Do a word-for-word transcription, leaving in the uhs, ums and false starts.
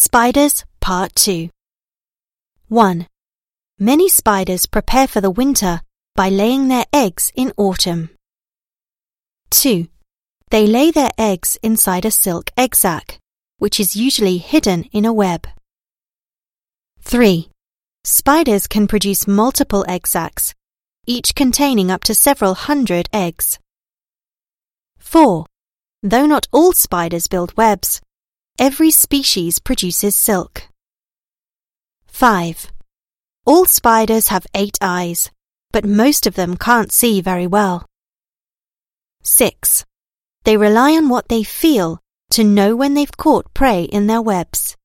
Spiders, Part two. one. Many spiders prepare for the winter by laying their eggs in autumn. two. They lay their eggs inside a silk egg sac, which is usually hidden in a web. three. Spiders can produce multiple egg sacs, each containing up to several hundred eggs. four. Though not all spiders build webs, every species produces silk. five. All spiders have eight eyes, but most of them can't see very well. six. They rely on what they feel to know when they've caught prey in their webs.